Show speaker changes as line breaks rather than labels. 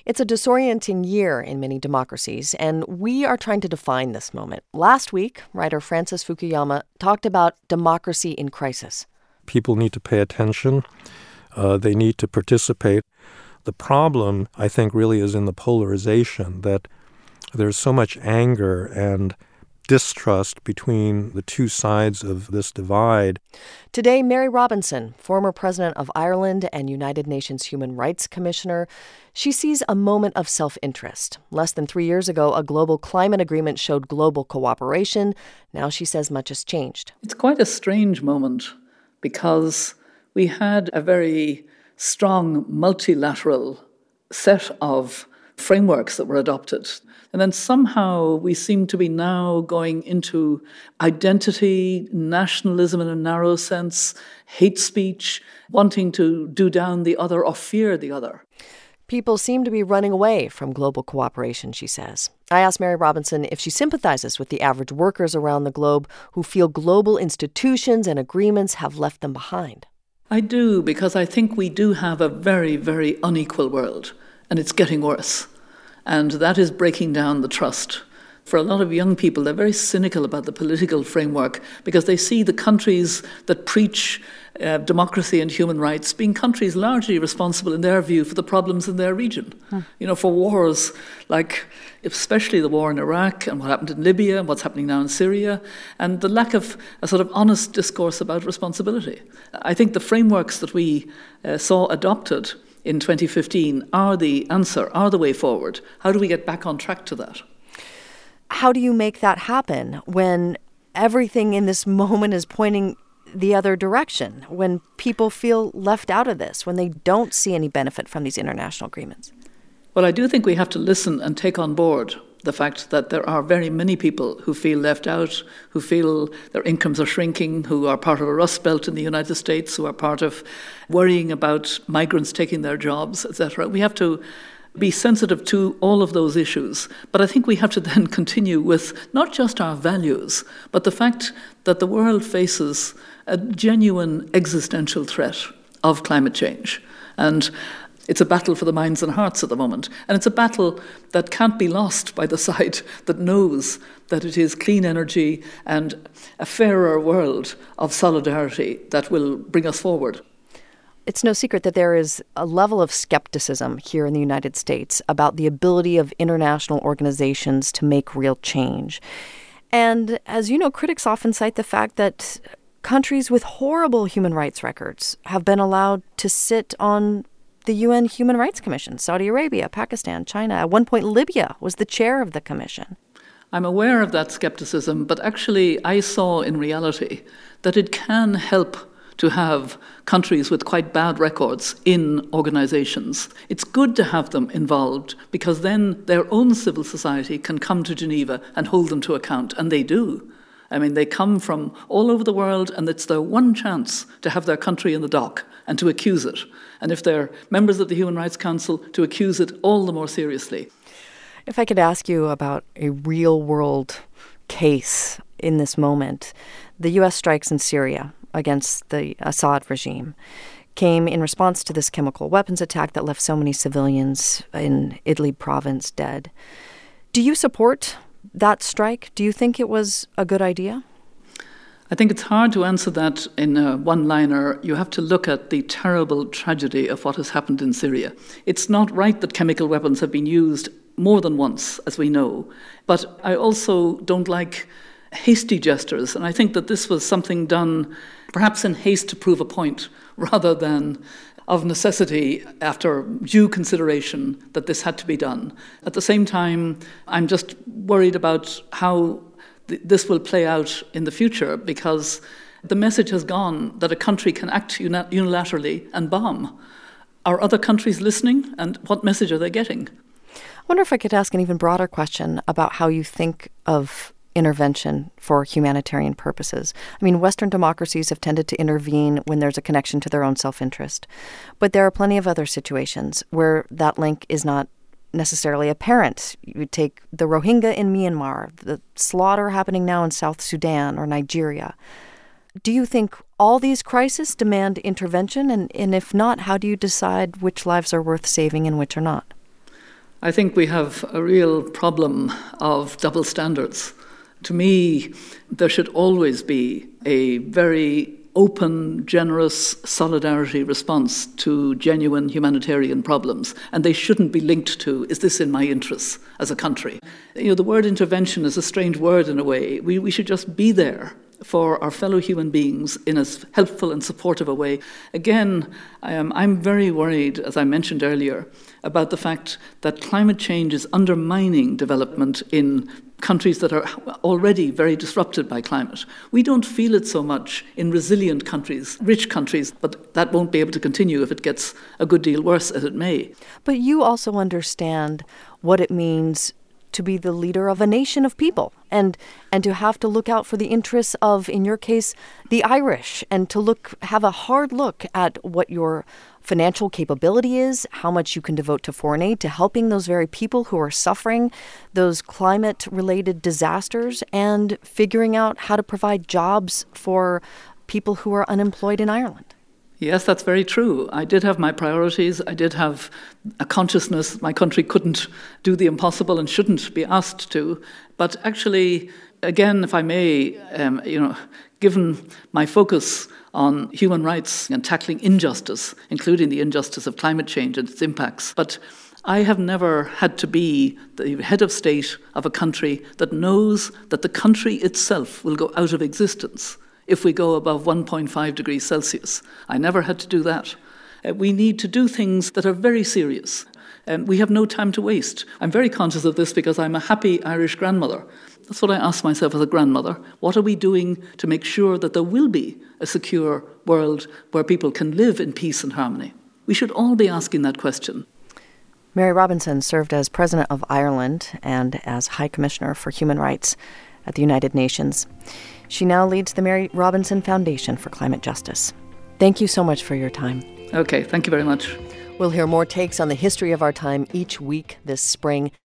It's a disorienting year in many democracies, and we are trying to define this moment. Last week, writer Francis Fukuyama talked about democracy in crisis.
People need to pay attention. They need to participate. The problem, I think, really is in the polarization, that there's so much anger and distrust between the two sides of this divide.
Today, Mary Robinson, former president of Ireland and United Nations Human Rights Commissioner, she sees a moment of self-interest. Less than 3 years ago, a global climate agreement showed global cooperation. Now she says much has changed.
It's quite a strange moment because we had a very strong multilateral set of frameworks that were adopted. And then somehow we seem to be now going into identity, nationalism in a narrow sense, hate speech, wanting to do down the other or fear the other.
People seem to be running away from global cooperation, she says. I asked Mary Robinson if she sympathizes with the average workers around the globe who feel global institutions and agreements have left them behind.
I do, because I think we do have a very, very unequal world, and it's getting worse. And that is breaking down the trust. For a lot of young people, they're very cynical about the political framework because they see the countries that preach democracy and human rights being countries largely responsible, in their view, for the problems in their region. You know, for wars like especially the war in Iraq and what happened in Libya and what's happening now in Syria, and the lack of a sort of honest discourse about responsibility. I think the frameworks that we saw adopted in 2015 are the answer, are the way forward. How do we get back on track to that?
How do you make that happen when everything in this moment is pointing the other direction, when people feel left out of this, when they don't see any benefit from these international agreements?
Well, I do think we have to listen and take on board the fact that there are very many people who feel left out, who feel their incomes are shrinking, who are part of a rust belt in the United States, who are part of worrying about migrants taking their jobs, etc. We have to be sensitive to all of those issues. But I think we have to then continue with not just our values, but the fact that the world faces a genuine existential threat of climate change. And it's a battle for the minds and hearts at the moment. And it's a battle that can't be lost by the side that knows that it is clean energy and a fairer world of solidarity that will bring us forward.
It's no secret that there is a level of skepticism here in the United States about the ability of international organizations to make real change. And as you know, critics often cite the fact that countries with horrible human rights records have been allowed to sit on the UN Human Rights Commission. Saudi Arabia, Pakistan, China. At one point, Libya was the chair of the commission.
I'm aware of that skepticism, but actually I saw in reality that it can help to have countries with quite bad records in organizations. It's good to have them involved because then their own civil society can come to Geneva and hold them to account, and they do. I mean, they come from all over the world, and it's their one chance to have their country in the dock and to accuse it. And if they're members of the Human Rights Council, to accuse it all the more seriously.
If I could ask you about a real-world case in this moment, the U.S. strikes in Syria against the Assad regime came in response to this chemical weapons attack that left so many civilians in Idlib province dead. Do you support that strike? Do you think it was a good idea?
I think it's hard to answer that in a one-liner. You have to look at the terrible tragedy of what has happened in Syria. It's not right that chemical weapons have been used more than once, as we know. But I also don't like hasty gestures, and I think that this was something done perhaps in haste to prove a point, rather than of necessity after due consideration that this had to be done. At the same time, I'm just worried about how this will play out in the future, because the message has gone that a country can act unilaterally and bomb. Are other countries listening, and what message are they getting?
I wonder if I could ask an even broader question about how you think of intervention for humanitarian purposes. I mean, Western democracies have tended to intervene when there's a connection to their own self-interest. But there are plenty of other situations where that link is not necessarily apparent. You take the Rohingya in Myanmar, the slaughter happening now in South Sudan or Nigeria. Do you think all these crises demand intervention? And if not, how do you decide which lives are worth saving and which are not?
I think we have a real problem of double standards. To me, there should always be a very open, generous solidarity response to genuine humanitarian problems. And they shouldn't be linked to, is this in my interests as a country? The word intervention is a strange word in a way. We should just be there for our fellow human beings in as helpful and supportive a way. Again, I'm very worried, as I mentioned earlier, about the fact that climate change is undermining development in countries that are already very disrupted by climate. We don't feel it so much in resilient countries, rich countries, but that won't be able to continue if it gets a good deal worse, as it may.
But you also understand what it means to be the leader of a nation of people and to have to look out for the interests of, in your case, the Irish, and to have a hard look at what your financial capability is, how much you can devote to foreign aid, to helping those very people who are suffering those climate-related disasters, and figuring out how to provide jobs for people who are unemployed in Ireland.
Yes, that's very true. I did have my priorities. I did have a consciousness my country couldn't do the impossible and shouldn't be asked to. But actually, again, if I may, given my focus on human rights and tackling injustice, including the injustice of climate change and its impacts, but I have never had to be the head of state of a country that knows that the country itself will go out of existence if we go above 1.5 degrees Celsius. I never had to do that. We need to do things that are very serious. We have no time to waste. I'm very conscious of this because I'm a happy Irish grandmother. That's what I ask myself as a grandmother. What are we doing to make sure that there will be a secure world where people can live in peace and harmony? We should all be asking that question.
Mary Robinson served as President of Ireland and as High Commissioner for Human Rights at the United Nations. She now leads the Mary Robinson Foundation for Climate Justice. Thank you so much for your time.
Okay, thank you very much.
We'll hear more takes on the history of our time each week this spring.